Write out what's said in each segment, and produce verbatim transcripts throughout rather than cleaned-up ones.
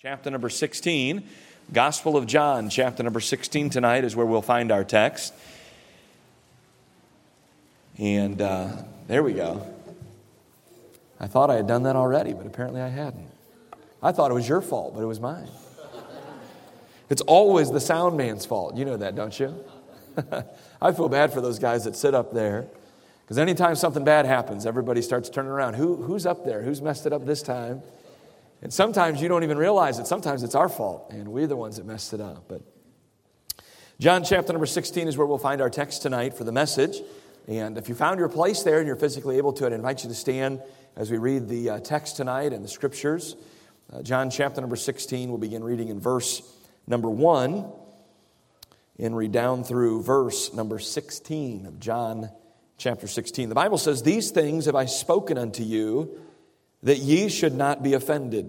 Chapter number sixteen, Gospel of John, chapter number sixteen tonight is where we'll find our text. And uh, there we go. I thought I had done that already, but apparently I hadn't. I thought it was your fault, but it was mine. It's always the sound man's fault. You know that, don't you? I feel bad for those guys that sit up there. Because anytime something bad happens, everybody starts turning around. Who, who's up there? Who's messed it up this time? And sometimes you don't even realize it. Sometimes it's our fault, and we're the ones that messed it up. But John chapter number sixteen is where we'll find our text tonight for the message. And if you found your place there and you're physically able to, I'd invite you to stand as we read the uh, text tonight and the scriptures. Uh, John chapter number sixteen, we'll begin reading in verse number one and read down through verse number sixteen of John chapter sixteen. The Bible says, "These things have I spoken unto you, that ye should not be offended.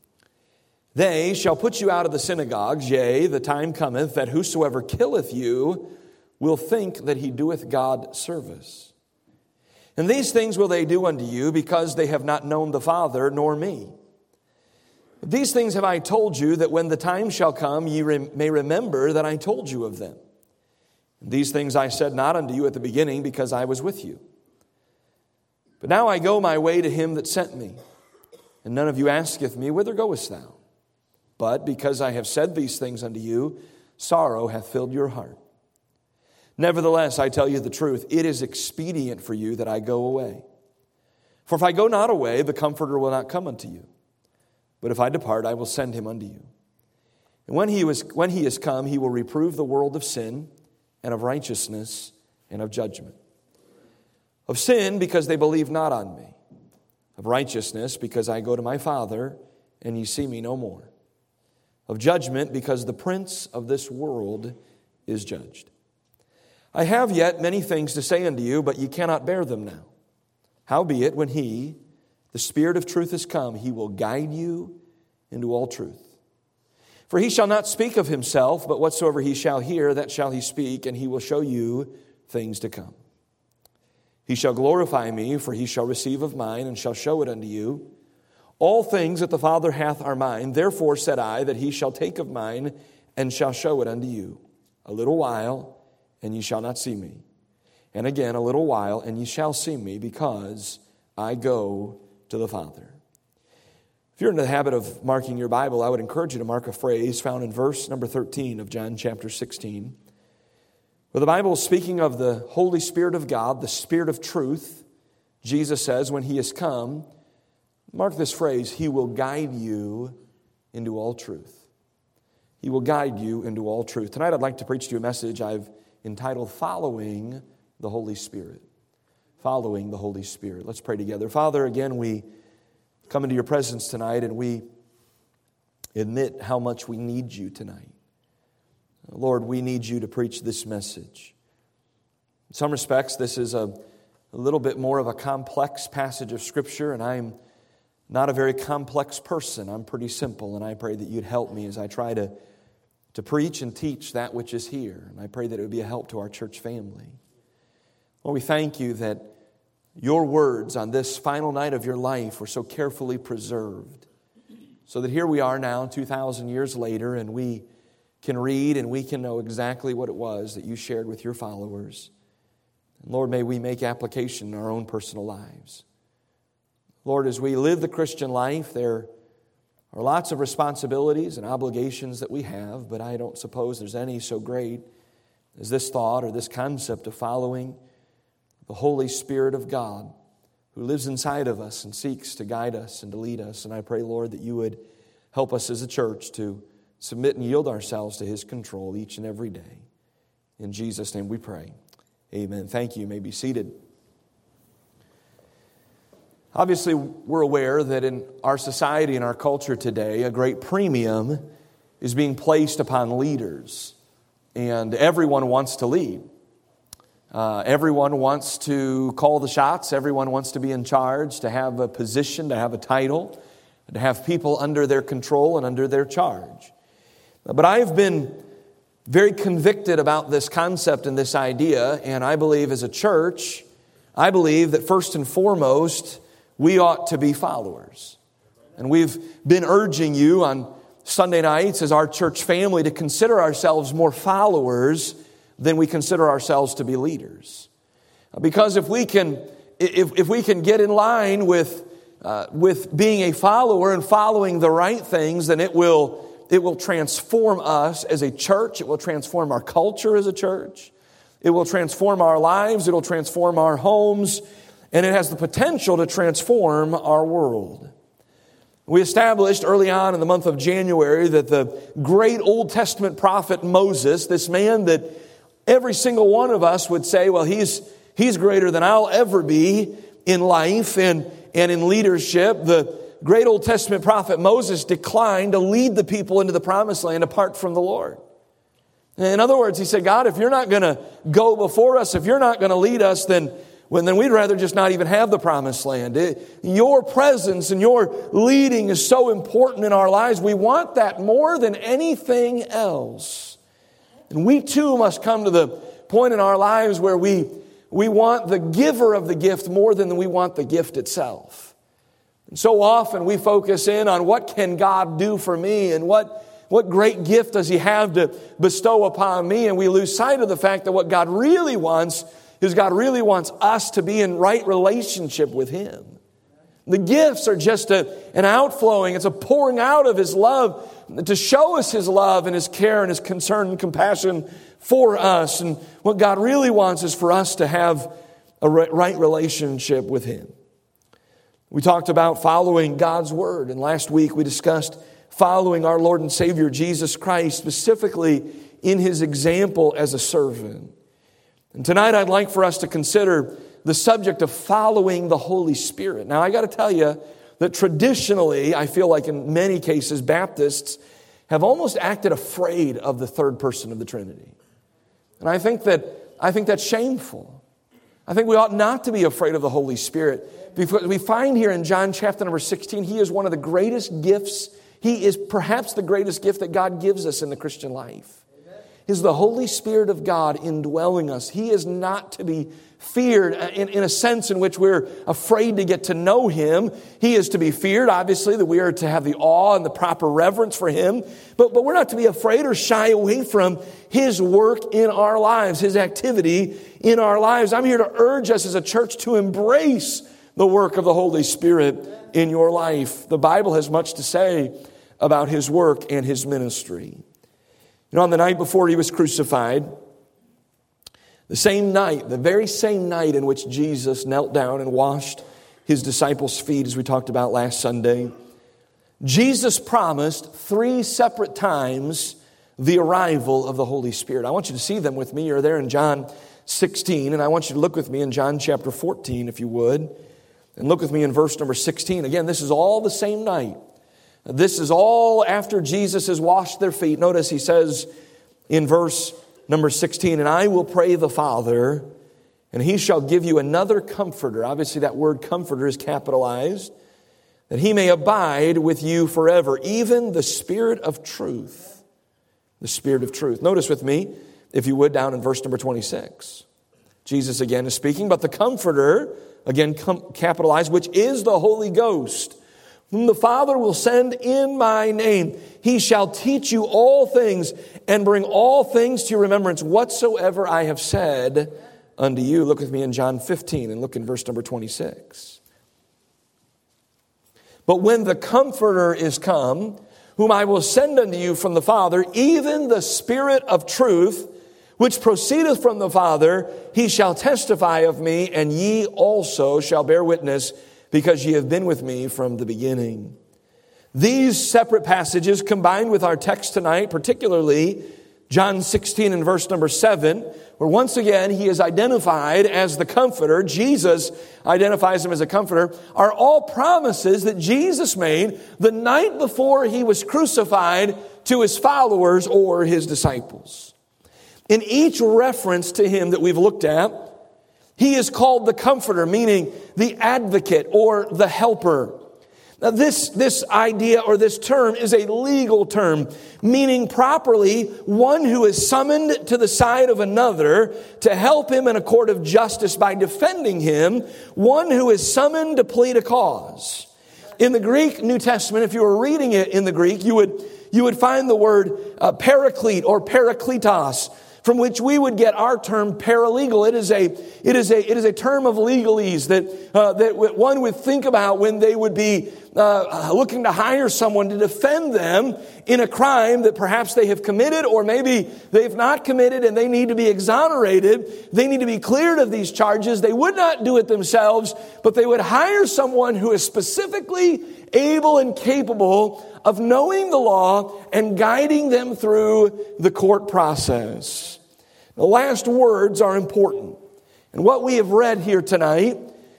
They shall put you out of the synagogues, yea, the time cometh that whosoever killeth you will think that he doeth God service. And these things will they do unto you, because they have not known the Father nor me. But these things have I told you, that when the time shall come, ye rem- may remember that I told you of them. And these things I said not unto you at the beginning, because I was with you. But now I go my way to him that sent me. And none of you asketh me, Whither goest thou? But because I have said these things unto you, sorrow hath filled your heart. Nevertheless, I tell you the truth, it is expedient for you that I go away. For if I go not away, the Comforter will not come unto you. But if I depart, I will send him unto you. And when he, was, when he is come, he will reprove the world of sin, and of righteousness, and of judgment. Of sin, because they believe not on me. Of righteousness, because I go to my Father, and ye see me no more. Of judgment, because the prince of this world is judged. I have yet many things to say unto you, but ye cannot bear them now. Howbeit, when he, the Spirit of truth, is come, he will guide you into all truth. For he shall not speak of himself, but whatsoever he shall hear, that shall he speak, and he will show you things to come. He shall glorify me, for he shall receive of mine, and shall show it unto you. All things that the Father hath are mine. Therefore said I, that he shall take of mine, and shall show it unto you. A little while, and ye shall not see me. And again a little while, and ye shall see me, because I go to the Father." If you're in the habit of marking your Bible, I would encourage you to mark a phrase found in verse number thirteen of John chapter sixteen. Where the Bible is speaking of the Holy Spirit of God, the Spirit of truth. Jesus says, when he is come, mark this phrase, he will guide you into all truth. He will guide you into all truth. Tonight I'd like to preach to you a message I've entitled, Following the Holy Spirit. Following the Holy Spirit. Let's pray together. Father, again, we come into your presence tonight, and we admit how much we need you tonight. Lord, we need you to preach this message. In some respects, this is a, a little bit more of a complex passage of Scripture, and I'm not a very complex person. I'm pretty simple, and I pray that you'd help me as I try to, to preach and teach that which is here. And I pray that it would be a help to our church family. Lord, we thank you that your words on this final night of your life were so carefully preserved, so that here we are now, two thousand years later, and we can read and we can know exactly what it was that you shared with your followers. And Lord, may we make application in our own personal lives. Lord, as we live the Christian life, there are lots of responsibilities and obligations that we have, but I don't suppose there's any so great as this thought or this concept of following the Holy Spirit of God who lives inside of us and seeks to guide us and to lead us. And I pray, Lord, that you would help us as a church to submit and yield ourselves to his control each and every day. In Jesus' name we pray. Amen. Thank you. You may be seated. Obviously, we're aware that in our society and our culture today, a great premium is being placed upon leaders. And everyone wants to lead. Uh, everyone wants to call the shots. Everyone wants to be in charge, to have a position, to have a title, to have people under their control and under their charge. But I've been very convicted about this concept and this idea, and I believe as a church, I believe that first and foremost, we ought to be followers. And we've been urging you on Sunday nights as our church family to consider ourselves more followers than we consider ourselves to be leaders. Because if we can, if, if we can get in line with, uh, with being a follower and following the right things, then it will, it will transform us as a church. It will transform our culture as a church. It will transform our lives. It will transform our homes. And it has the potential to transform our world. We established early on in the month of January that the great Old Testament prophet Moses, this man that every single one of us would say, well, he's, he's greater than I'll ever be in life and, and in leadership. The great Old Testament prophet Moses declined to lead the people into the promised land apart from the Lord. In other words, he said, God, if you're not going to go before us, if you're not going to lead us, then When then we'd rather just not even have the promised land. It, your presence and your leading is so important in our lives. We want that more than anything else. And we too must come to the point in our lives where we, we want the giver of the gift more than we want the gift itself. And so often we focus in on what can God do for me and what, what great gift does He have to bestow upon me. And we lose sight of the fact that what God really wants is God really wants us to be in right relationship with Him. The gifts are just a, an outflowing. It's a pouring out of His love to show us His love and His care and His concern and compassion for us. And what God really wants is for us to have a right relationship with Him. We talked about following God's Word. And last week we discussed following our Lord and Savior Jesus Christ, specifically in His example as a servant. And tonight I'd like for us to consider the subject of following the Holy Spirit. Now I got to tell you that traditionally, I feel like in many cases, Baptists have almost acted afraid of the third person of the Trinity. And I think that I think that's shameful. I think we ought not to be afraid of the Holy Spirit. Because we find here in John chapter number sixteen, He is one of the greatest gifts. He is perhaps the greatest gift that God gives us in the Christian life. Is the Holy Spirit of God indwelling us. He is not to be feared in, in a sense in which we're afraid to get to know Him. He is to be feared, obviously, that we are to have the awe and the proper reverence for Him. But, but we're not to be afraid or shy away from His work in our lives, His activity in our lives. I'm here to urge us as a church to embrace the work of the Holy Spirit in your life. The Bible has much to say about His work and His ministry. You know, on the night before He was crucified, the same night, the very same night in which Jesus knelt down and washed His disciples' feet, as we talked about last Sunday, Jesus promised three separate times the arrival of the Holy Spirit. I want you to see them with me. You're there in John sixteen, and I want you to look with me in John chapter fourteen, if you would. And look with me in verse number sixteen. Again, this is all the same night. This is all after Jesus has washed their feet. Notice He says in verse number sixteen, and I will pray the Father, and He shall give you another comforter. Obviously that word comforter is capitalized. That He may abide with you forever, even the Spirit of truth. The Spirit of truth. Notice with me, if you would, down in verse number twenty-six. Jesus again is speaking, but the comforter, again capitalized, which is the Holy Ghost, whom the Father will send in my name. He shall teach you all things and bring all things to your remembrance whatsoever I have said unto you. Look with me in John fifteen and look in verse number twenty-six. But when the Comforter is come, whom I will send unto you from the Father, even the Spirit of truth, which proceedeth from the Father, He shall testify of me, and ye also shall bear witness, because ye have been with me from the beginning. These separate passages combined with our text tonight, particularly John sixteen and verse number seven, where once again He is identified as the Comforter, Jesus identifies Him as a Comforter, are all promises that Jesus made the night before He was crucified to His followers or His disciples. In each reference to Him that we've looked at, He is called the Comforter, meaning the advocate or the helper. Now this, this idea or this term is a legal term, meaning properly one who is summoned to the side of another to help him in a court of justice by defending him, one who is summoned to plead a cause. In the Greek New Testament, if you were reading it in the Greek, you would you would find the word uh, paraclete or parakletos, from which we would get our term paralegal. It is a, it is a, it is a term of legalese that, uh, that one would think about when they would be uh, looking to hire someone to defend them in a crime that perhaps they have committed, or maybe they've not committed and they need to be exonerated. They need to be cleared of these charges. They would not do it themselves, but they would hire someone who is specifically able and capable of knowing the law and guiding them through the court process. The last words are important. And what we have read here tonight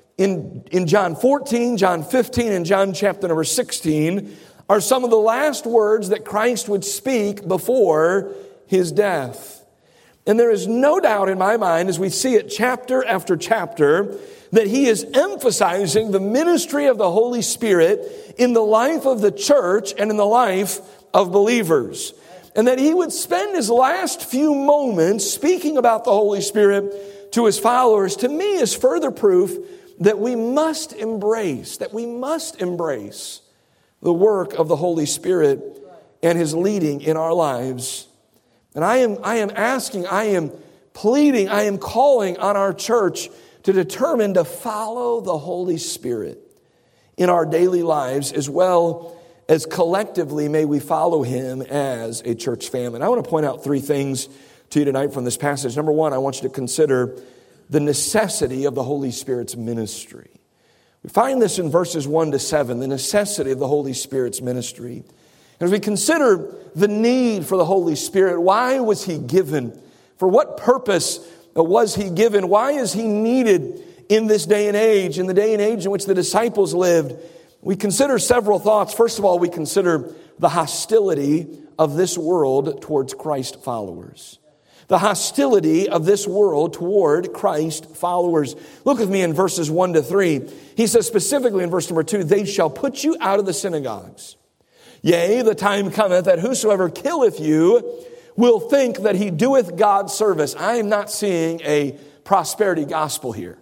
in, in John fourteen, John fifteen, and John chapter number sixteen are some of the last words that Christ would speak before his death. And there is no doubt in my mind, as we see it chapter after chapter, that he is emphasizing the ministry of the Holy Spirit in the life of the church and in the life of believers. And that he would spend his last few moments speaking about the Holy Spirit to his followers, to me, is further proof that we must embrace, that we must embrace the work of the Holy Spirit and his leading in our lives. And I am, I am asking, I am pleading, I am calling on our church to determine to follow the Holy Spirit in our daily lives, as well as collectively may we follow him as a church family. And I want to point out three things to you tonight from this passage. Number one, I want you to consider the necessity of the Holy Spirit's ministry. We find this in verses one to seven, the necessity of the Holy Spirit's ministry. And as we consider the need for the Holy Spirit, why was he given? For what purpose was he given? Why is he needed in this day and age, in the day and age in which the disciples lived? We consider several thoughts. First of all, we consider the hostility of this world towards Christ followers. The hostility of this world toward Christ followers. Look with me in verses one to three. He says specifically in verse number two, they shall put you out of the synagogues. Yea, the time cometh that whosoever killeth you will think that he doeth God service. I am not seeing a prosperity gospel here.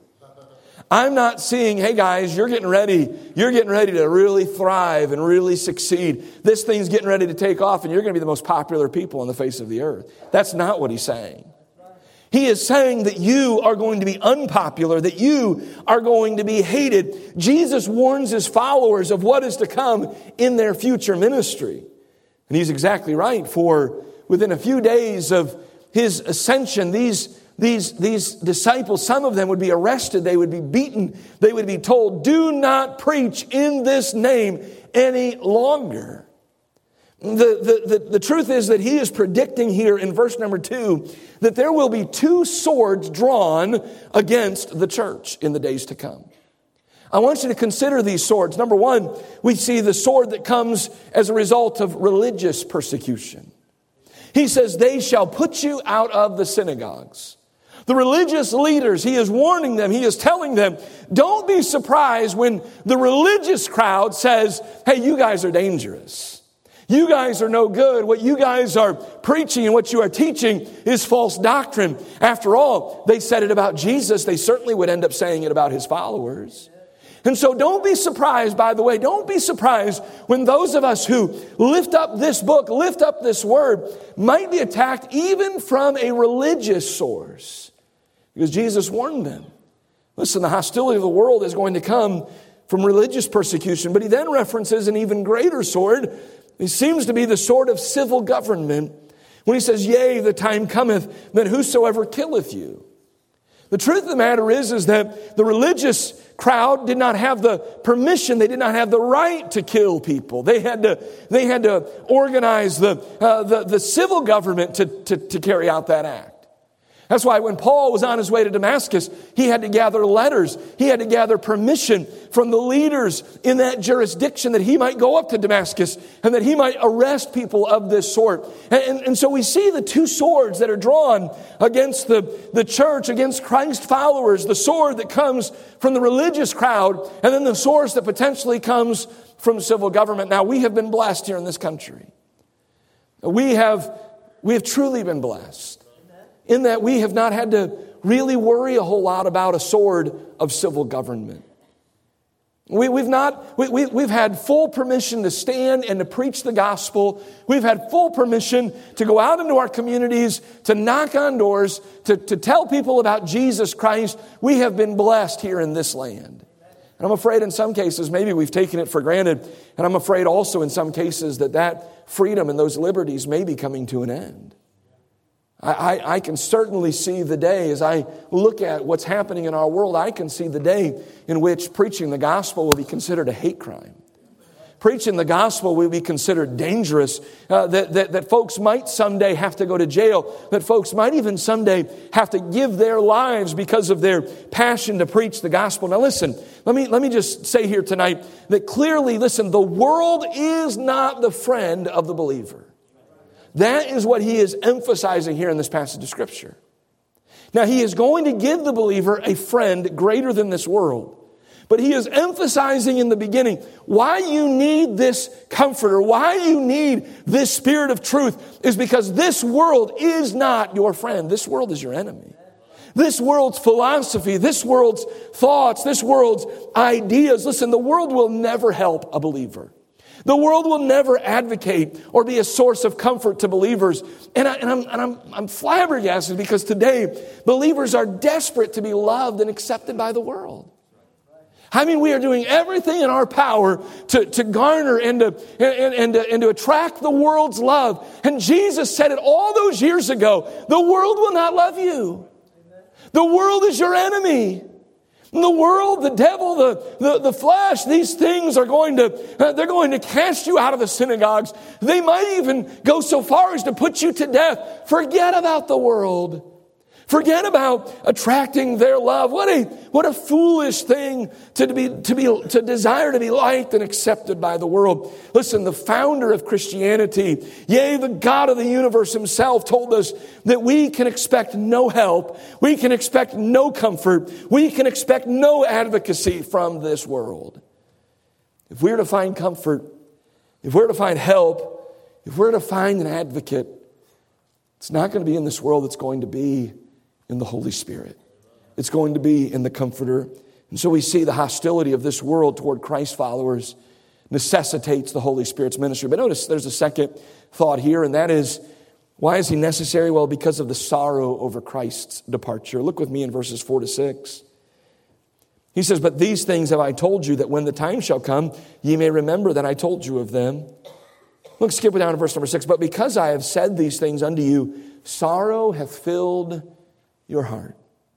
I'm not seeing, hey guys, you're getting ready. You're getting ready to really thrive and really succeed. This thing's getting ready to take off and you're going to be the most popular people on the face of the earth. That's not what he's saying. He is saying that you are going to be unpopular, that you are going to be hated. Jesus warns his followers of what is to come in their future ministry. And he's exactly right, for within a few days of his ascension, these These, these disciples, some of them would be arrested. They would be beaten. They would be told, do not preach in this name any longer. The, the, the, the truth is that he is predicting here in verse number two that there will be two swords drawn against the church in the days to come. I want you to consider these swords. Number one, we see the sword that comes as a result of religious persecution. He says, they shall put you out of the synagogues. The religious leaders, he is warning them, he is telling them, don't be surprised when the religious crowd says, hey, you guys are dangerous. You guys are no good. What you guys are preaching and what you are teaching is false doctrine. After all, they said it about Jesus. They certainly would end up saying it about his followers. And so don't be surprised, by the way, don't be surprised when those of us who lift up this book, lift up this word, might be attacked even from a religious source. Because Jesus warned them. Listen, the hostility of the world is going to come from religious persecution. But he then references an even greater sword. It seems to be the sword of civil government. When he says, yea, the time cometh that whosoever killeth you. The truth of the matter is, is that the religious crowd did not have the permission, they did not have the right to kill people. They had to, they had to organize the, uh, the, the civil government to, to, to carry out that act. That's why when Paul was on his way to Damascus, he had to gather letters. He had to gather permission from the leaders in that jurisdiction that he might go up to Damascus and that he might arrest people of this sort. And, and, and so we see the two swords that are drawn against the, the church, against Christ followers. The sword that comes from the religious crowd, and then the sword that potentially comes from civil government. Now, we have been blessed here in this country. We have, we have truly been blessed. In that we have not had to really worry a whole lot about a sword of civil government. We, we've not, we, we, we've had full permission to stand and to preach the gospel. We've had full permission to go out into our communities, to knock on doors, to, to tell people about Jesus Christ. We have been blessed here in this land. And I'm afraid in some cases, maybe we've taken it for granted. And I'm afraid also in some cases that that freedom and those liberties may be coming to an end. I, I, I can certainly see the day, as I look at what's happening in our world, I can see the day in which preaching the gospel will be considered a hate crime. Preaching the gospel will be considered dangerous, uh, that, that, that folks might someday have to go to jail, that folks might even someday have to give their lives because of their passion to preach the gospel. Now listen, let me, let me just say here tonight that clearly, listen, the world is not the friend of the believer. That is what he is emphasizing here in this passage of Scripture. Now, he is going to give the believer a friend greater than this world. But he is emphasizing in the beginning why you need this comforter, why you need this Spirit of truth is because this world is not your friend. This world is your enemy. This world's philosophy, this world's thoughts, this world's ideas. Listen, the world will never help a believer. The world will never advocate or be a source of comfort to believers. And, I, and, I'm, and I'm, I'm flabbergasted because today believers are desperate to be loved and accepted by the world. I mean, we are doing everything in our power to, to garner and to, and, and, to, and to attract the world's love. And Jesus said it all those years ago. The world will not love you. The world is your enemy. The world, the devil, the, the, the flesh, these things are going to, uh, they're going to cast you out of the synagogues. They might even go so far as to put you to death. Forget about the world. Forget about attracting their love. What a, what a foolish thing to be, to be, to desire to be liked and accepted by the world. Listen, the founder of Christianity, yea, the God of the universe himself told us that we can expect no help. We can expect no comfort. We can expect no advocacy from this world. If we're to find comfort, if we're to find help, if we're to find an advocate, it's not going to be in this world. It's going to be in the Holy Spirit. It's going to be in the Comforter. And so we see the hostility of this world toward Christ followers necessitates the Holy Spirit's ministry. But notice there's a second thought here, and that is, why is he necessary? Well, because of the sorrow over Christ's departure. Look with me in verses four to six. He says, but these things have I told you, that when the time shall come, ye may remember that I told you of them. Look, skip down to verse number six. But because I have said these things unto you, sorrow hath filled your heart.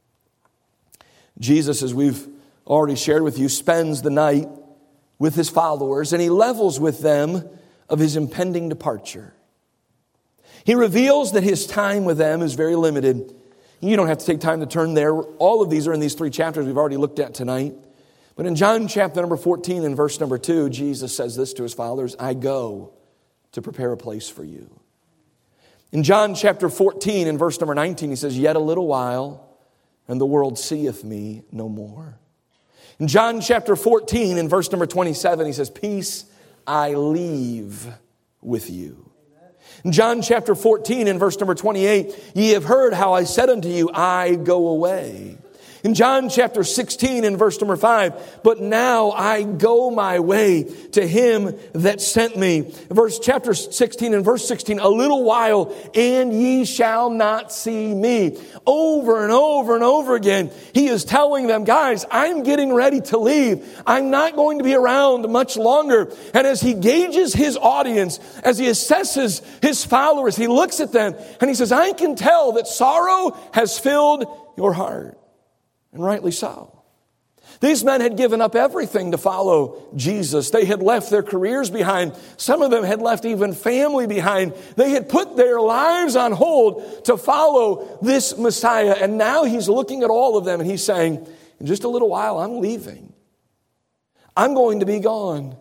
Jesus, as we've already shared with you, spends the night with his followers, and he levels with them of his impending departure. He reveals that his time with them is very limited. You don't have to take time to turn there. All of these are in these three chapters we've already looked at tonight. But in John chapter number fourteen and verse number two, Jesus says this to his followers, I go to prepare a place for you. In John chapter fourteen and verse number nineteen, he says, yet a little while, and the world seeth me no more. In John chapter fourteen and verse number twenty-seven, he says, peace I leave with you. In John chapter fourteen and verse number twenty-eight, ye have heard how I said unto you, I go away. In John chapter sixteen and verse number five, but now I go my way to him that sent me. Verse chapter sixteen and verse sixteen, a little while and ye shall not see me. Over and over and over again, he is telling them, guys, I'm getting ready to leave. I'm not going to be around much longer. And as he gauges his audience, as he assesses his followers, he looks at them and he says, I can tell that sorrow has filled your heart. And rightly so. These men had given up everything to follow Jesus. They had left their careers behind. Some of them had left even family behind. They had put their lives on hold to follow this Messiah. And now he's looking at all of them and he's saying, in just a little while, I'm leaving. I'm going to be gone.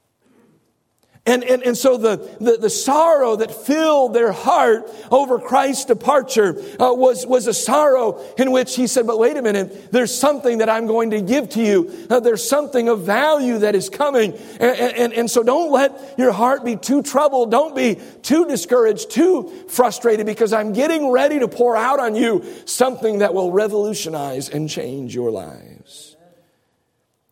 And, and, and so the, the, the sorrow that filled their heart over Christ's departure uh, was, was a sorrow in which he said, but wait a minute, there's something that I'm going to give to you. Uh, there's something of value that is coming. And, and, and so don't let your heart be too troubled. Don't be too discouraged, too frustrated, because I'm getting ready to pour out on you something that will revolutionize and change your lives.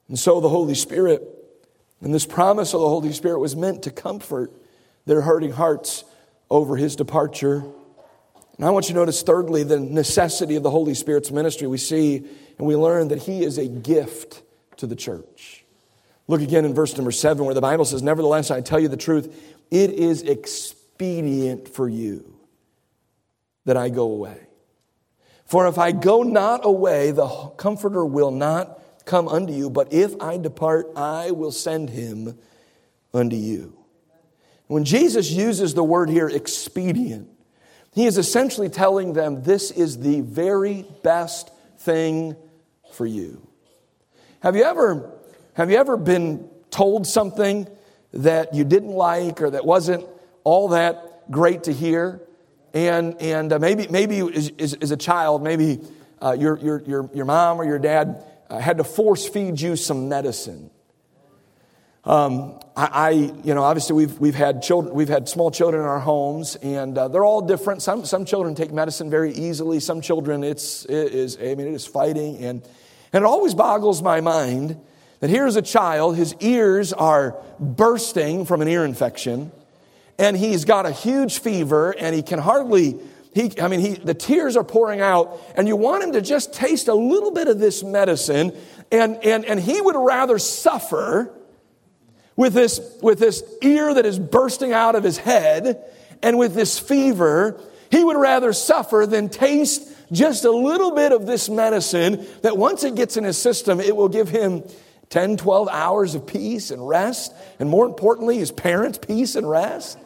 And so the Holy Spirit, and this promise of the Holy Spirit was meant to comfort their hurting hearts over his departure. And I want you to notice, thirdly, the necessity of the Holy Spirit's ministry. We see and we learn that he is a gift to the church. Look again in verse number seven where the Bible says, nevertheless, I tell you the truth, it is expedient for you that I go away. For if I go not away, the Comforter will not come unto you. But if I depart, I will send him unto you. When Jesus uses the word here, expedient, he is essentially telling them this is the very best thing for you. Have you ever, have you ever been told something that you didn't like or that wasn't all that great to hear? And and uh, maybe maybe as, as, as a child, maybe uh, your your your your mom or your dad uh, had to force feed you some medicine. Um, I, I, you know, obviously we've we've had children, we've had small children in our homes, and uh, they're all different. Some some children take medicine very easily. Some children, it's it is I mean it is fighting, and and it always boggles my mind that here's a child, his ears are bursting from an ear infection, and he's got a huge fever, and he can hardly. He, I mean, he the tears are pouring out, and you want him to just taste a little bit of this medicine, and and and he would rather suffer with this, with this ear that is bursting out of his head and with this fever. He would rather suffer than taste just a little bit of this medicine that once it gets in his system, it will give him ten, twelve hours of peace and rest. And more importantly, his parents' peace and rest.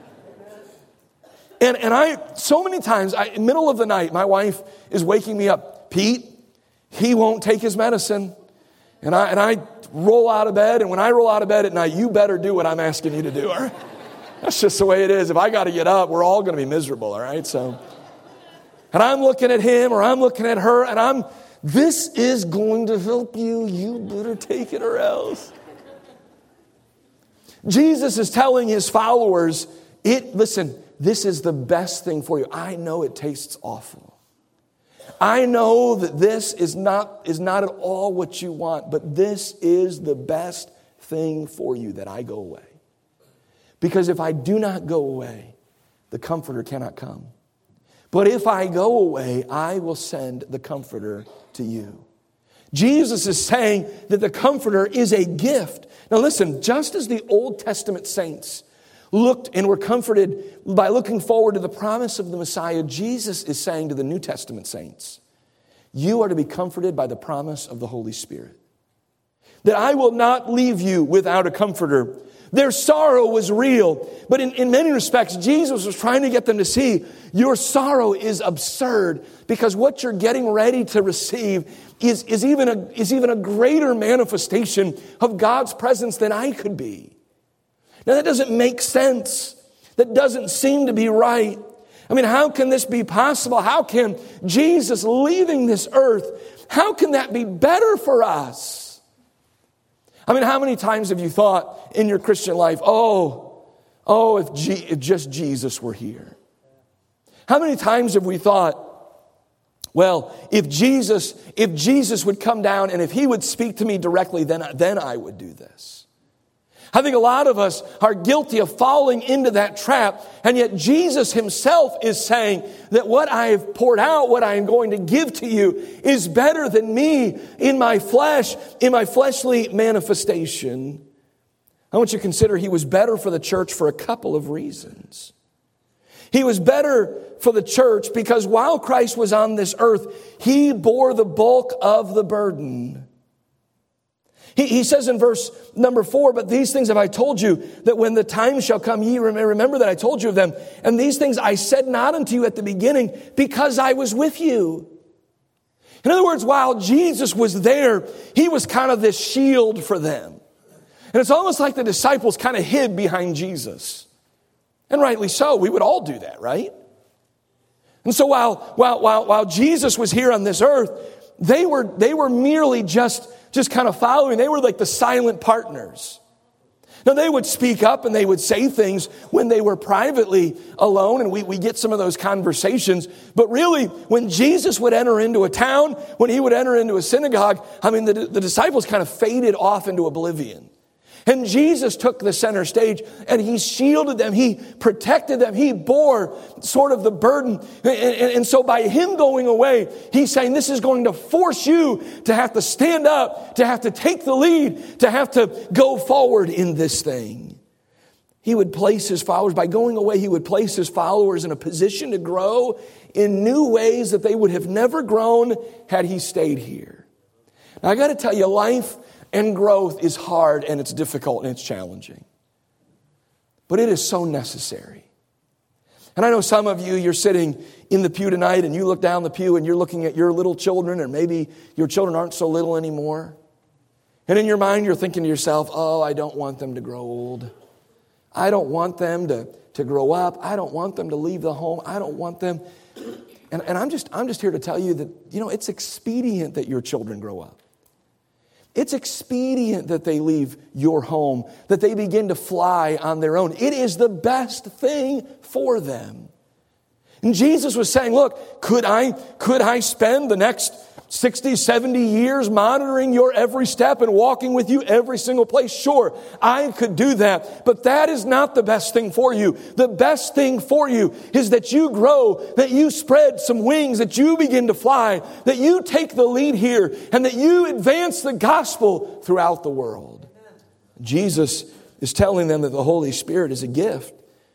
And, and I, so many times, I, in the middle of the night, my wife is waking me up. Pete, he won't take his medicine. And I, and I roll out of bed, and when I roll out of bed at night, you better do what I'm asking you to do, all right? That's just the way it is. If I got to get up, we're all going to be miserable, all right? So, and I'm looking at him, or I'm looking at her, and I'm, this is going to help you. You better take it or else. Jesus is telling his followers, it, listen, this is the best thing for you. I know it tastes awful. I know that this is not, is not at all what you want, but this is the best thing for you, that I go away. Because if I do not go away, the Comforter cannot come. But if I go away, I will send the Comforter to you. Jesus is saying that the Comforter is a gift. Now listen, just as the Old Testament saints looked and were comforted by looking forward to the promise of the Messiah, Jesus is saying to the New Testament saints, you are to be comforted by the promise of the Holy Spirit. That I will not leave you without a comforter. Their sorrow was real, but in, in many respects, Jesus was trying to get them to see your sorrow is absurd, because what you're getting ready to receive is, is, even a, is even a greater manifestation of God's presence than I could be. Now that doesn't make sense. That doesn't seem to be right. I mean, how can this be possible? How can Jesus leaving this earth, how can that be better for us? I mean, how many times have you thought in your Christian life, oh, oh, if, G- if just Jesus were here? How many times have we thought, well, if Jesus, if Jesus would come down and if he would speak to me directly, then, then I would do this. I think a lot of us are guilty of falling into that trap, and yet Jesus himself is saying that what I have poured out, what I am going to give to you, is better than me in my flesh, in my fleshly manifestation. I want you to consider he was better for the church for a couple of reasons. He was better for the church because while Christ was on this earth, he bore the bulk of the burden. He, he says in verse number four, but these things have I told you, that when the time shall come, ye may remember that I told you of them. And these things I said not unto you at the beginning, because I was with you. In other words, while Jesus was there, he was kind of this shield for them. And it's almost like the disciples kind of hid behind Jesus. And rightly so, we would all do that, right? And so while, while, while, while Jesus was here on this earth, they were, they were merely just Just kind of following. They were like the silent partners. Now, they would speak up and they would say things when they were privately alone, and we, we get some of those conversations. But really, when Jesus would enter into a town, when he would enter into a synagogue, I mean, the, the disciples kind of faded off into oblivion. And Jesus took the center stage and he shielded them. He protected them. He bore sort of the burden. And, and, and so by him going away, he's saying this is going to force you to have to stand up, to have to take the lead, to have to go forward in this thing. He would place his followers, by going away, he would place his followers in a position to grow in new ways that they would have never grown had he stayed here. Now, I got to tell you, life and growth is hard and it's difficult and it's challenging. But it is so necessary. And I know some of you, you're sitting in the pew tonight and you look down the pew and you're looking at your little children, or maybe your children aren't so little anymore. And in your mind, you're thinking to yourself, oh, I don't want them to grow old. I don't want them to, to grow up. I don't want them to leave the home. I don't want them. And, and I'm just, I'm just here to tell you that, you know, it's expedient that your children grow up. It's expedient that they leave your home, that they begin to fly on their own. It is the best thing for them. And Jesus was saying, look, could I, could I spend the next sixty, seventy years monitoring your every step and walking with you every single place? Sure, I could do that. But that is not the best thing for you. The best thing for you is that you grow, that you spread some wings, that you begin to fly, that you take the lead here, and that you advance the gospel throughout the world. Jesus is telling them that the Holy Spirit is a gift.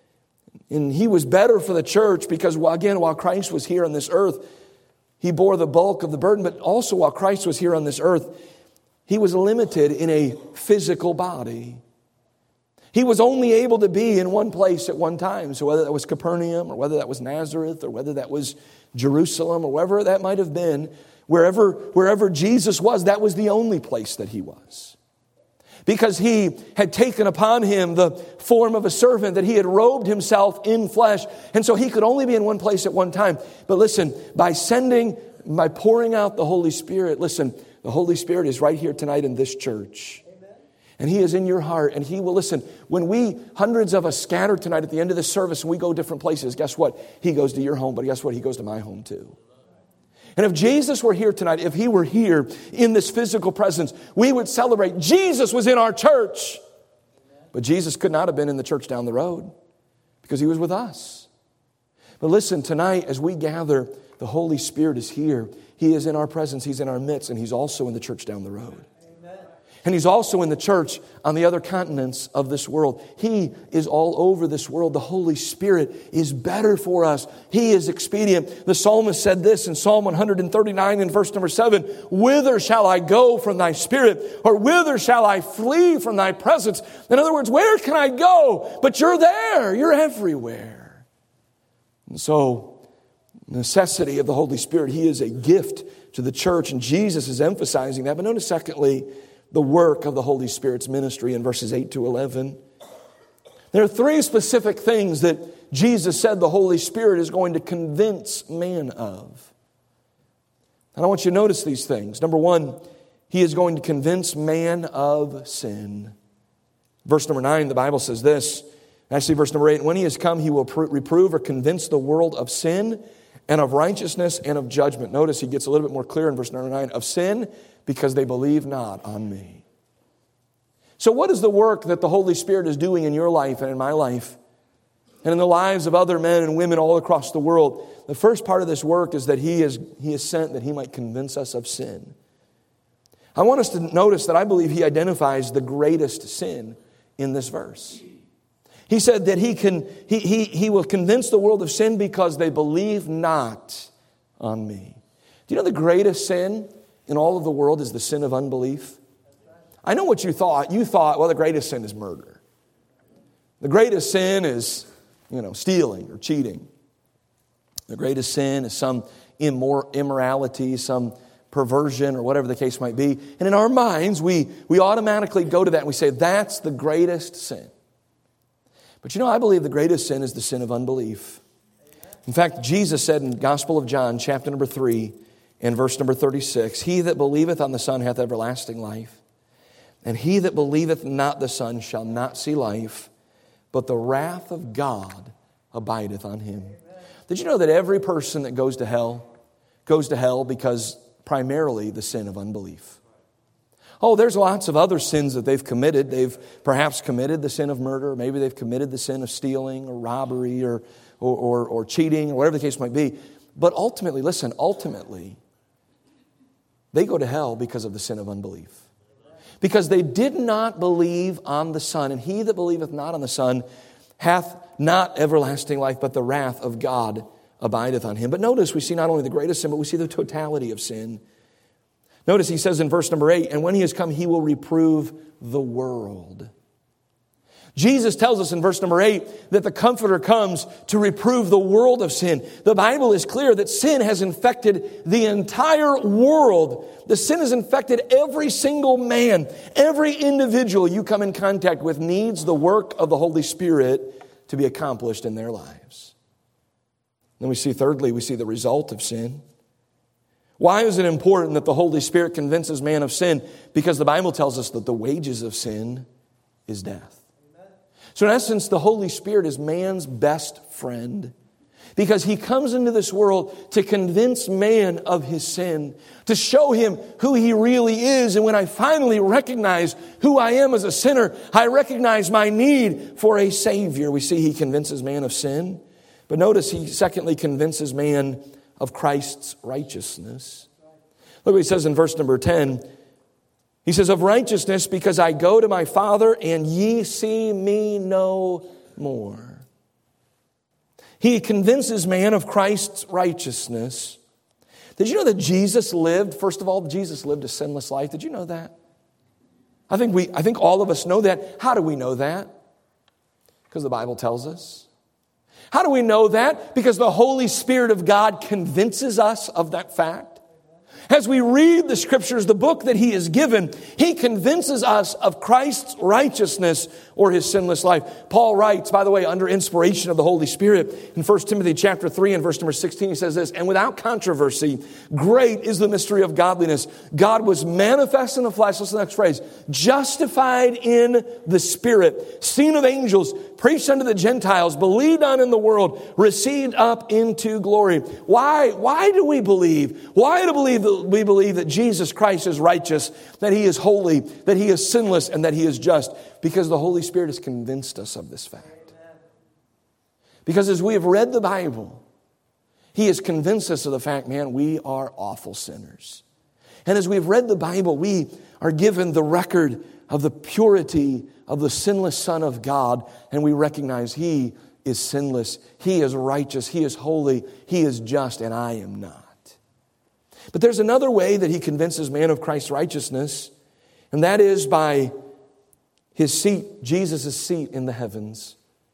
And he was better for the church because, again, while Christ was here on this earth, he bore the bulk of the burden, but also while Christ was here on this earth, he was limited in a physical body. He was only able to be in one place at one time. So whether that was Capernaum or whether that was Nazareth or whether that was Jerusalem or wherever that might have been, wherever, wherever Jesus was, that was the only place that he was. Because he had taken upon him the form of a servant, that he had robed himself in flesh. And so he could only be in one place at one time. But listen, by sending, by pouring out the Holy Spirit, listen, the Holy Spirit is right here tonight in this church. Amen. And he is in your heart, and he will listen. When we, hundreds of us scatter tonight at the end of this service and we go different places, guess what? He goes to your home, but guess what? He goes to my home too. And if Jesus were here tonight, if he were here in this physical presence, we would celebrate Jesus was in our church. But Jesus could not have been in the church down the road because he was with us. But listen, tonight as we gather, the Holy Spirit is here. He is in our presence. He's in our midst, and he's also in the church down the road. And he's also in the church on the other continents of this world. He is all over this world. The Holy Spirit is better for us. He is expedient. The psalmist said this in Psalm one thirty-nine in verse number seven, "Whither shall I go from thy spirit? Or whither shall I flee from thy presence?" In other words, where can I go? But you're there. You're everywhere. And so, necessity of the Holy Spirit, he is a gift to the church. And Jesus is emphasizing that. But notice secondly, the work of the Holy Spirit's ministry in verses eight to eleven. There are three specific things that Jesus said the Holy Spirit is going to convince man of. And I want you to notice these things. Number one, he is going to convince man of sin. Verse number nine, the Bible says this. Actually, verse number eight, when he has come, he will reprove or convince the world of sin and of righteousness and of judgment. Notice he gets a little bit more clear in verse number nine. Of sin, because they believe not on me. So what is the work that the Holy Spirit is doing in your life and in my life and in the lives of other men and women all across the world? The first part of this work is that he is, he is sent that he might convince us of sin. I want us to notice that I believe he identifies the greatest sin in this verse. He said that he can he, he, he will convince the world of sin because they believe not on me. Do you know the greatest sin in all of the world is the sin of unbelief? I know what you thought. You thought, well, the greatest sin is murder. The greatest sin is, you know, stealing or cheating. The greatest sin is some immor- immorality, some perversion, or whatever the case might be. And in our minds, we, we automatically go to that and we say, that's the greatest sin. But you know, I believe the greatest sin is the sin of unbelief. In fact, Jesus said in the Gospel of John, chapter number three, in verse number thirty-six, he that believeth on the Son hath everlasting life. And he that believeth not the Son shall not see life, but the wrath of God abideth on him. Did you know that every person that goes to hell goes to hell because primarily the sin of unbelief? Oh, there's lots of other sins that they've committed. They've perhaps committed the sin of murder. Maybe they've committed the sin of stealing or robbery or, or, or, or cheating or whatever the case might be. But ultimately, listen, ultimately, they go to hell because of the sin of unbelief. Because they did not believe on the Son. And he that believeth not on the Son hath not everlasting life, but the wrath of God abideth on him. But notice, we see not only the greatest sin, but we see the totality of sin. Notice he says in verse number eight, and when he has come, he will reprove the world. Jesus tells us in verse number eight that the Comforter comes to reprove the world of sin. The Bible is clear that sin has infected the entire world. The sin has infected every single man. Every individual you come in contact with needs the work of the Holy Spirit to be accomplished in their lives. Then we see thirdly, we see the result of sin. Why is it important that the Holy Spirit convinces man of sin? Because the Bible tells us that the wages of sin is death. So in essence, the Holy Spirit is man's best friend because he comes into this world to convince man of his sin, to show him who he really is. And when I finally recognize who I am as a sinner, I recognize my need for a Savior. We see he convinces man of sin. But notice he secondly convinces man of Christ's righteousness. Look what he says in verse number ten. He says, of righteousness, because I go to my Father, and ye see me no more. He convinces man of Christ's righteousness. Did you know that Jesus lived, first of all, Jesus lived a sinless life? Did you know that? I think we, I think all of us know that. How do we know that? Because the Bible tells us. How do we know that? Because the Holy Spirit of God convinces us of that fact. As we read the Scriptures, the book that He has given, He convinces us of Christ's righteousness or His sinless life. Paul writes, by the way, under inspiration of the Holy Spirit, in First Timothy chapter three and verse number sixteen, he says this, and without controversy, great is the mystery of godliness. God was manifest in the flesh, listen to the next phrase, justified in the Spirit, seen of angels, preached unto the Gentiles, believed on in the world, received up into glory. Why? Why do we believe? Why do we believe that we believe that Jesus Christ is righteous, that He is holy, that He is sinless, and that He is just? Because the Holy Spirit has convinced us of this fact. Because as we have read the Bible, He has convinced us of the fact, man, we are awful sinners. And as we've read the Bible, we are given the record of the purity of the sinless Son of God, and we recognize He is sinless, He is righteous, He is holy, He is just, and I am not. But there's another way that He convinces man of Christ's righteousness, and that is by His seat, Jesus' seat in the heavens.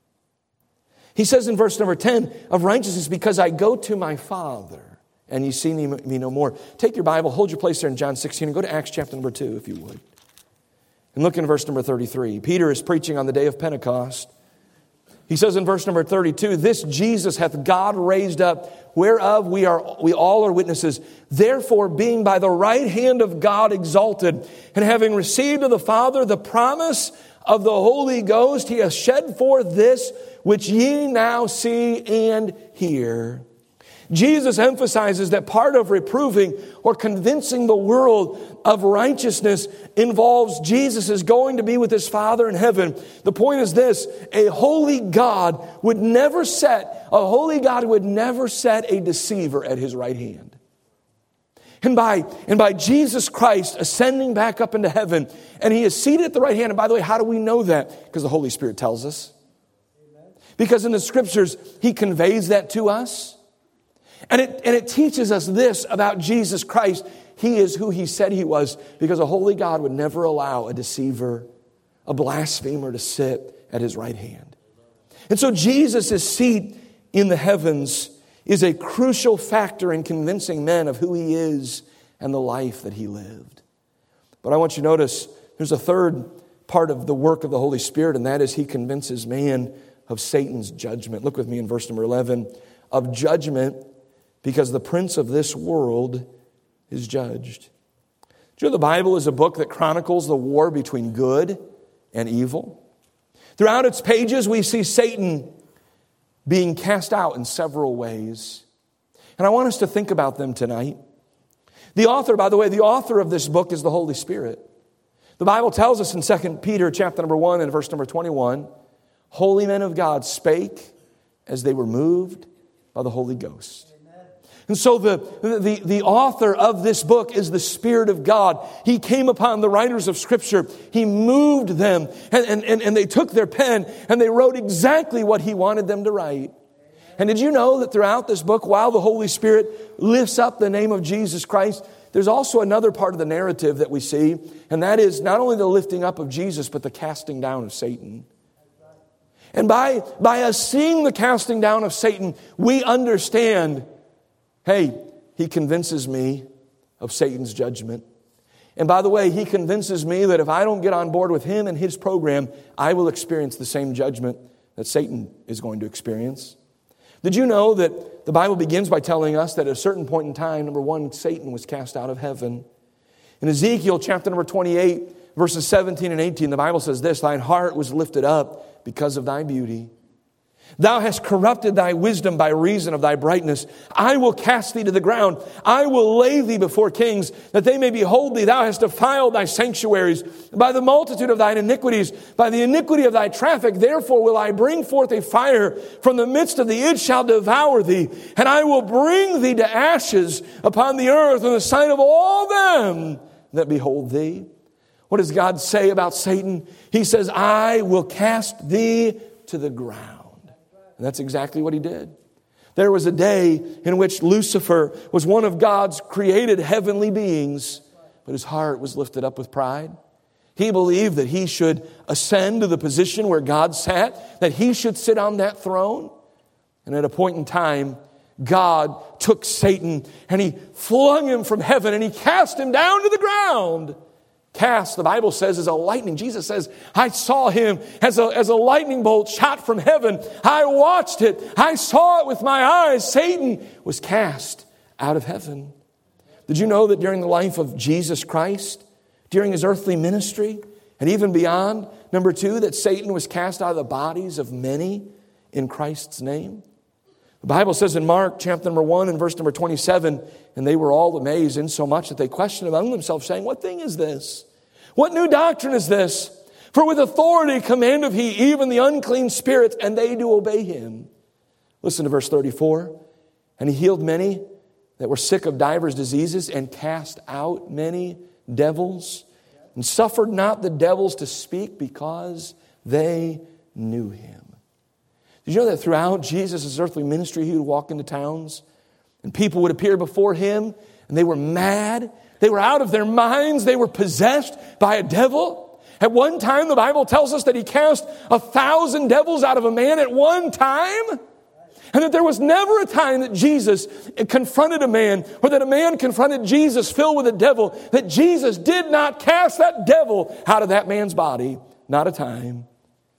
He says in verse number ten, of righteousness, because I go to my Father, and ye see me no more. Take your Bible, hold your place there in John sixteen, and go to Acts chapter number two, if you would. And look in verse number thirty-three. Peter is preaching on the day of Pentecost. He says in verse number thirty-two, this Jesus hath God raised up, whereof we are we all are witnesses. Therefore, being by the right hand of God exalted, and having received of the Father the promise of the Holy Ghost, He hath shed forth this which ye now see and hear. Jesus emphasizes that part of reproving or convincing the world of righteousness involves Jesus is going to be with His Father in heaven. The point is this, a holy God would never set, a holy God would never set a deceiver at His right hand. And by, and by Jesus Christ ascending back up into heaven, and He is seated at the right hand, and by the way, how do we know that? Because the Holy Spirit tells us. Because in the Scriptures, He conveys that to us. And it, and it teaches us this about Jesus Christ. He is who He said He was, because a holy God would never allow a deceiver, a blasphemer to sit at His right hand. And so Jesus' seat in the heavens is a crucial factor in convincing men of who He is and the life that He lived. But I want you to notice there's a third part of the work of the Holy Spirit, and that is He convinces man of Satan's judgment. Look with me in verse number eleven. Of judgment, because the prince of this world is judged. Do you know the Bible is a book that chronicles the war between good and evil? Throughout its pages, we see Satan being cast out in several ways. And I want us to think about them tonight. The author, by the way, the author of this book is the Holy Spirit. The Bible tells us in Second Peter chapter number one and verse number twenty-one, holy men of God spake as they were moved by the Holy Ghost. And so the, the, the author of this book is the Spirit of God. He came upon the writers of Scripture. He moved them, and, and, and they took their pen, and they wrote exactly what He wanted them to write. And did you know that throughout this book, while the Holy Spirit lifts up the name of Jesus Christ, there's also another part of the narrative that we see, and that is not only the lifting up of Jesus, but the casting down of Satan. And by, by us seeing the casting down of Satan, we understand, hey, he convinces me of Satan's judgment. And by the way, he convinces me that if I don't get on board with him and his program, I will experience the same judgment that Satan is going to experience. Did you know that the Bible begins by telling us that at a certain point in time, number one, Satan was cast out of heaven? In Ezekiel chapter number twenty-eight, verses seventeen and eighteen, the Bible says this, thine heart was lifted up because of thy beauty. Thou hast corrupted thy wisdom by reason of thy brightness. I will cast thee to the ground. I will lay thee before kings, that they may behold thee. Thou hast defiled thy sanctuaries by the multitude of thine iniquities, by the iniquity of thy traffic. Therefore will I bring forth a fire from the midst of thee. It shall devour thee, and I will bring thee to ashes upon the earth in the sight of all them that behold thee. What does God say about Satan? He says, I will cast thee to the ground. And that's exactly what he did. There was a day in which Lucifer was one of God's created heavenly beings, but his heart was lifted up with pride. He believed that he should ascend to the position where God sat, that he should sit on that throne. And at a point in time, God took Satan and he flung him from heaven and he cast him down to the ground. Cast, the Bible says, as a lightning. Jesus says, I saw him as a, as a lightning bolt shot from heaven. I watched it. I saw it with my eyes. Satan was cast out of heaven. Did you know that during the life of Jesus Christ, during his earthly ministry, and even beyond, number two, that Satan was cast out of the bodies of many in Christ's name? The Bible says in Mark chapter number one and verse number twenty-seven, and they were all amazed insomuch that they questioned among themselves, saying, what thing is this? What new doctrine is this? For with authority commandeth he even the unclean spirits, and they do obey him. Listen to verse thirty-four. And he healed many that were sick of divers diseases, and cast out many devils, and suffered not the devils to speak, because they knew him. Did you know that throughout Jesus' earthly ministry, he would walk into towns and people would appear before him and they were mad. They were out of their minds. They were possessed by a devil. At one time, the Bible tells us that he cast a thousand devils out of a man at one time. And that there was never a time that Jesus confronted a man or that a man confronted Jesus filled with a devil, that Jesus did not cast that devil out of that man's body. Not a time.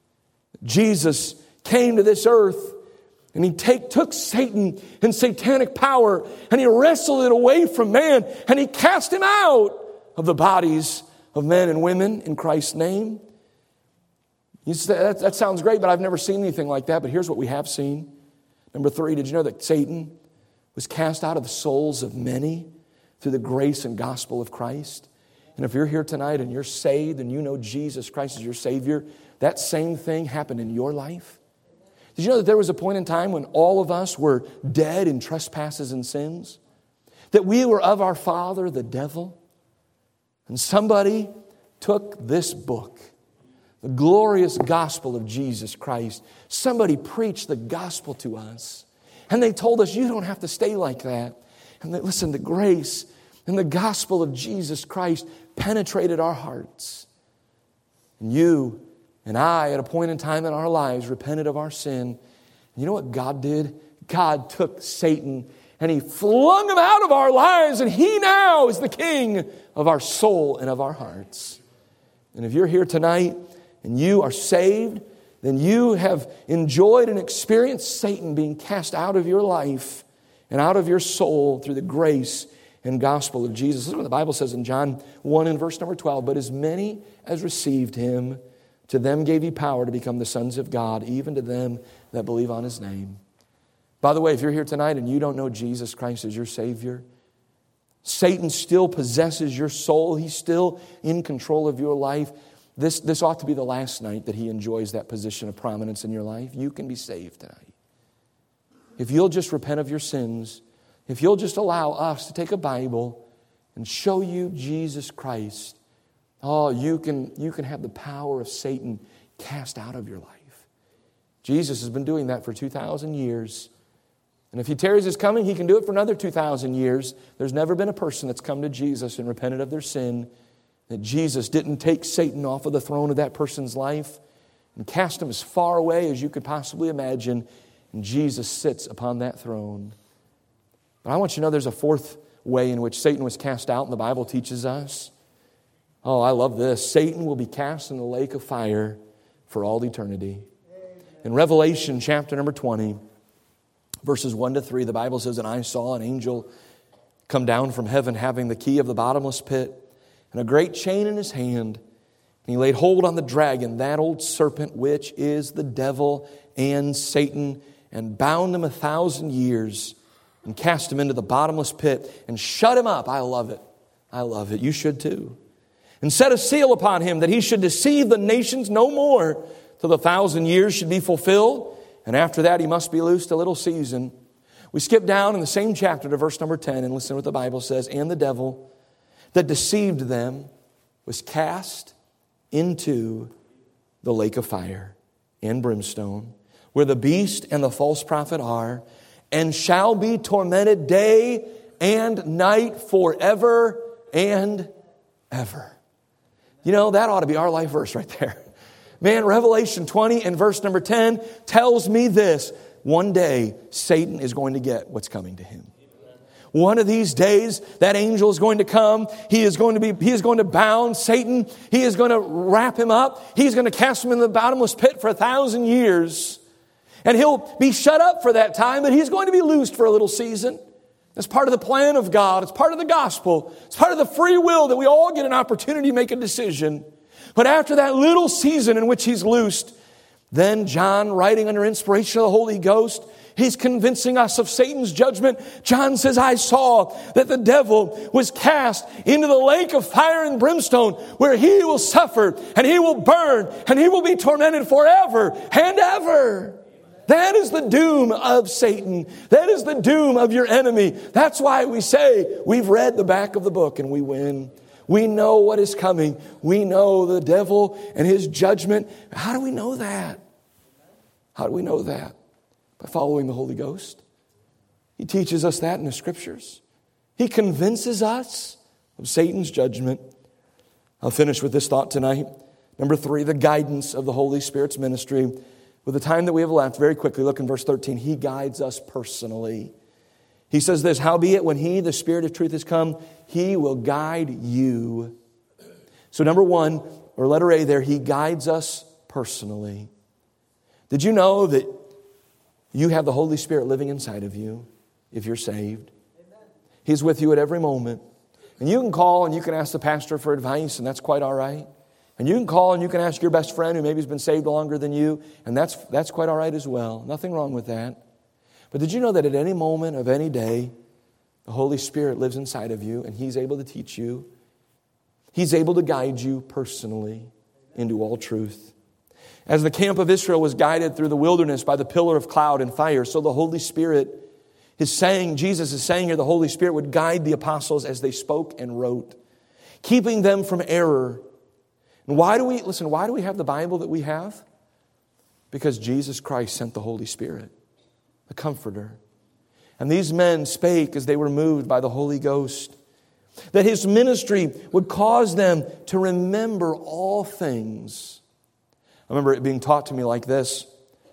Jesus came to this earth and he take, took Satan and satanic power and he wrestled it away from man and he cast him out of the bodies of men and women in Christ's name. You say, that, that sounds great, but I've never seen anything like that. But here's what we have seen. Number three, did you know that Satan was cast out of the souls of many through the grace and gospel of Christ? And if you're here tonight and you're saved and you know Jesus Christ is your Savior, that same thing happened in your life. Did you know that there was a point in time when all of us were dead in trespasses and sins? That we were of our father, the devil? And somebody took this book, the glorious gospel of Jesus Christ. Somebody preached the gospel to us. And they told us, you don't have to stay like that. And they, listen, the grace and the gospel of Jesus Christ penetrated our hearts. And you and I, at a point in time in our lives, repented of our sin. And you know what God did? God took Satan and he flung him out of our lives. And he now is the king of our soul and of our hearts. And if you're here tonight and you are saved, then you have enjoyed and experienced Satan being cast out of your life and out of your soul through the grace and gospel of Jesus. Listen what the Bible says in John one and verse number twelve. But as many as received him, to them gave he power to become the sons of God, even to them that believe on his name. By the way, if you're here tonight and you don't know Jesus Christ as your Savior, Satan still possesses your soul. He's still in control of your life. This, this ought to be the last night that he enjoys that position of prominence in your life. You can be saved tonight. If you'll just repent of your sins, if you'll just allow us to take a Bible and show you Jesus Christ, oh, you can, you can have the power of Satan cast out of your life. Jesus has been doing that for two thousand years. And if he tarries his coming, he can do it for another two thousand years. There's never been a person that's come to Jesus and repented of their sin that Jesus didn't take Satan off of the throne of that person's life and cast him as far away as you could possibly imagine. And Jesus sits upon that throne. But I want you to know there's a fourth way in which Satan was cast out, and the Bible teaches us. Oh, I love this. Satan will be cast in the lake of fire for all eternity. In Revelation chapter number twenty, verses one to three, the Bible says, and I saw an angel come down from heaven having the key of the bottomless pit and a great chain in his hand. And he laid hold on the dragon, that old serpent, which is the devil and Satan, and bound him a thousand years and cast him into the bottomless pit and shut him up. I love it. I love it. You should too. And set a seal upon him that he should deceive the nations no more till the thousand years should be fulfilled. And after that, he must be loosed a little season. We skip down in the same chapter to verse number ten and listen to what the Bible says. And the devil that deceived them was cast into the lake of fire and brimstone, where the beast and the false prophet are, and shall be tormented day and night forever and ever. You know, that ought to be our life verse right there. Man, Revelation twenty and verse number ten tells me this. One day, Satan is going to get what's coming to him. One of these days, that angel is going to come. He is going to be, he is going to bound Satan. He is going to wrap him up. He's going to cast him in the bottomless pit for a thousand years. And he'll be shut up for that time, but he's going to be loosed for a little season. It's part of the plan of God. It's part of the gospel. It's part of the free will that we all get an opportunity to make a decision. But after that little season in which he's loosed, then John, writing under inspiration of the Holy Ghost, he's convincing us of Satan's judgment. John says, I saw that the devil was cast into the lake of fire and brimstone, where he will suffer and he will burn and he will be tormented forever and ever. That is the doom of Satan. That is the doom of your enemy. That's why we say we've read the back of the book and we win. We know what is coming. We know the devil and his judgment. How do we know that? How do we know that? By following the Holy Ghost. He teaches us that in the Scriptures. He convinces us of Satan's judgment. I'll finish with this thought tonight. Number three, the guidance of the Holy Spirit's ministry. With the time that we have left, very quickly, look in verse thirteen. He guides us personally. He says this, howbeit when he, the Spirit of truth, has come, he will guide you. So number one, or letter A there, he guides us personally. Did you know that you have the Holy Spirit living inside of you if you're saved? Amen. He's with you at every moment. And you can call and you can ask the pastor for advice, and that's quite all right. And you can call and you can ask your best friend who maybe has been saved longer than you, and that's, that's quite all right as well. Nothing wrong with that. But did you know that at any moment of any day, the Holy Spirit lives inside of you and He's able to teach you. He's able to guide you personally into all truth. As the camp of Israel was guided through the wilderness by the pillar of cloud and fire, so the Holy Spirit is saying, Jesus is saying here, the Holy Spirit would guide the apostles as they spoke and wrote, keeping them from error. And why do we, listen, why do we have the Bible that we have? Because Jesus Christ sent the Holy Spirit, the Comforter. And these men spake as they were moved by the Holy Ghost, that His ministry would cause them to remember all things. I remember it being taught to me like this.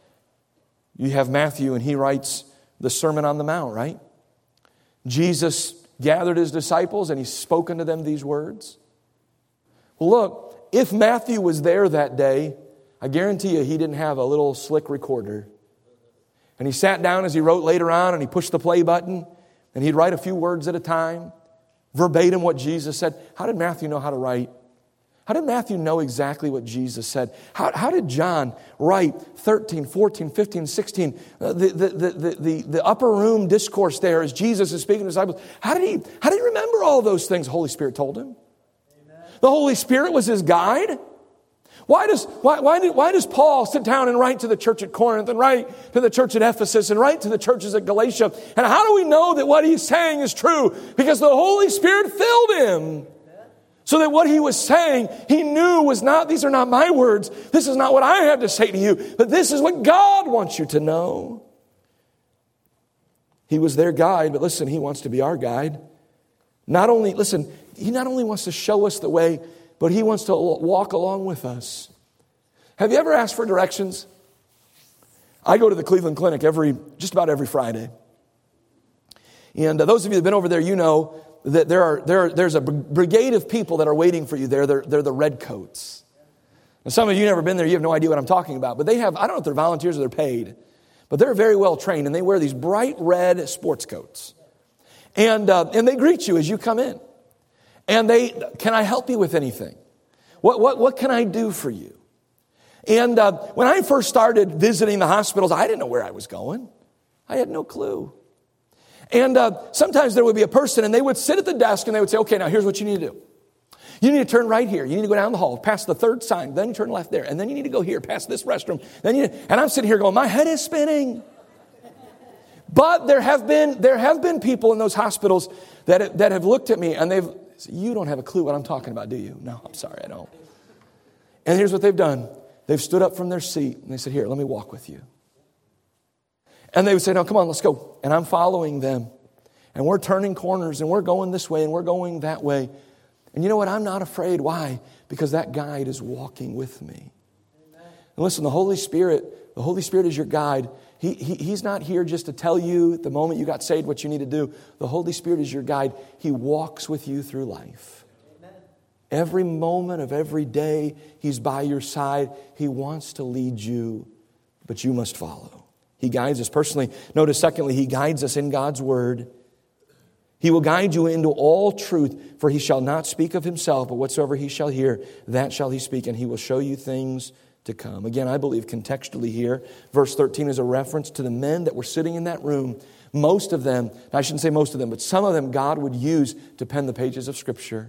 You have Matthew and he writes the Sermon on the Mount, right? Jesus gathered His disciples and He spoke unto them these words. Well, look, if Matthew was there that day, I guarantee you he didn't have a little slick recorder. And he sat down as he wrote later on and he pushed the play button and he'd write a few words at a time. verbatim what Jesus said? How did Matthew know how to write? How did Matthew know exactly what Jesus said? How, how did John write thirteen, fourteen, fifteen, sixteen, uh, the, the, the, the, the upper room discourse there as Jesus is speaking to his disciples? How did he, how did he remember all those things the Holy Spirit told him? Amen. The Holy Spirit was his guide. Why does, why, why, did, why does Paul sit down and write to the church at Corinth and write to the church at Ephesus and write to the churches at Galatia? And how do we know that what he's saying is true? Because the Holy Spirit filled him. So that what he was saying, he knew was not, these are not my words. This is not what I have to say to you. But this is what God wants you to know. He was their guide, but listen, he wants to be our guide. Not only, listen, he not only wants to show us the way, but he wants to walk along with us. Have you ever asked for directions? I go to the Cleveland Clinic every, just about every Friday. And uh, those of you that have been over there, you know that there are there there's a brigade of people that are waiting for you there. They're, they're the redcoats. Now, some of you never been there. You have no idea what I'm talking about. But they have, I don't know if they're volunteers or they're paid, but they're very well trained, and they wear these bright red sports coats. And uh, and they greet you as you come in. And they, can I help you with anything? What what what can I do for you? And uh, when I first started visiting the hospitals, I didn't know where I was going. I had no clue. And uh, sometimes there would be a person and they would sit at the desk and they would say, okay, now here's what you need to do. You need to turn right here. You need to go down the hall, past the third sign. Then you turn left there. And then you need to go here, past this restroom. Then you, and I'm sitting here going, my head is spinning. But there have been there have been people in those hospitals that, that have looked at me and they've said, you don't have a clue what I'm talking about, do you? No, I'm sorry, I don't. And here's what they've done. They've stood up from their seat and they said, here, let me walk with you. And they would say, no, come on, let's go. And I'm following them. And we're turning corners and we're going this way and we're going that way. And you know what? I'm not afraid. Why? Because that guide is walking with me. Amen. And listen, the Holy Spirit, the Holy Spirit is your guide. He, he, he's not here just to tell you at the moment you got saved what you need to do. The Holy Spirit is your guide. He walks with you through life. Amen. Every moment of every day, He's by your side. He wants to lead you, but you must follow. He guides us personally. Notice, secondly, He guides us in God's Word. He will guide you into all truth, for He shall not speak of Himself, but whatsoever He shall hear, that shall He speak, and He will show you things to come. Again, I believe contextually here, verse thirteen is a reference to the men that were sitting in that room. Most of them, I shouldn't say most of them, but some of them God would use to pen the pages of Scripture.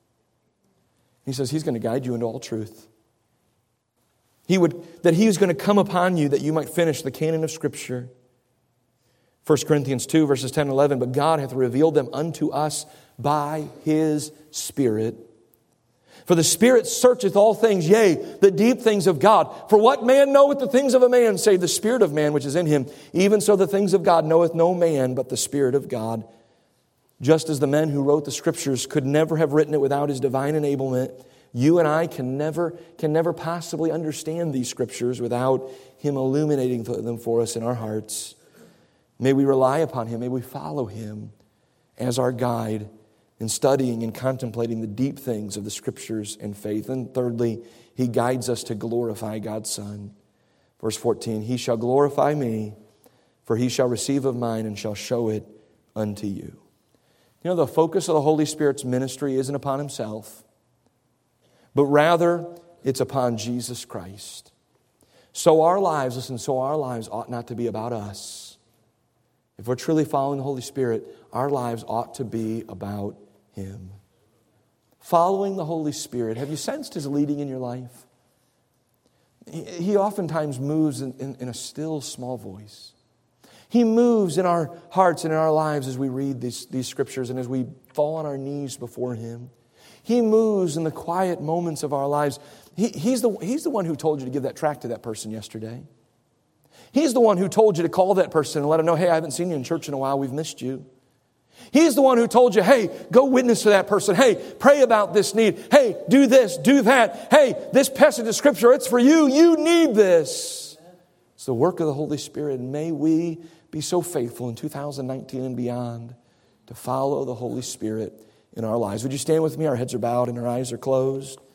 He says He's going to guide you into all truth. He would, that He is going to come upon you that you might finish the canon of Scripture. First Corinthians two, verses ten and eleven, but God hath revealed them unto us by His Spirit. For the Spirit searcheth all things, yea, the deep things of God. For what man knoweth the things of a man, save the Spirit of man which is in him? Even so the things of God knoweth no man, but the Spirit of God. Just as the men who wrote the Scriptures could never have written it without His divine enablement, you and I can never, can never possibly understand these Scriptures without Him illuminating them for us in our hearts. May we rely upon Him. May we follow Him as our guide in studying and contemplating the deep things of the Scriptures and faith. And thirdly, He guides us to glorify God's Son. Verse fourteen, He shall glorify me, for He shall receive of mine and shall show it unto you. You know, the focus of the Holy Spirit's ministry isn't upon Himself, but rather it's upon Jesus Christ. So our lives, listen, so our lives ought not to be about us. If we're truly following the Holy Spirit, our lives ought to be about Him. Following the Holy Spirit, have you sensed His leading in your life? He, he oftentimes moves in, in, in a still, small voice. He moves in our hearts and in our lives as we read these, these Scriptures and as we fall on our knees before Him. He moves in the quiet moments of our lives. He, he's, the, he's the one who told you to give that tract to that person yesterday. He's the one who told you to call that person and let them know, hey, I haven't seen you in church in a while. We've missed you. He's the one who told you, hey, go witness to that person. Hey, pray about this need. Hey, do this, do that. Hey, this passage of Scripture, it's for you. You need this. It's the work of the Holy Spirit. And may we be so faithful in two thousand nineteen and beyond to follow the Holy Spirit in our lives. Would you stand with me? Our heads are bowed and our eyes are closed.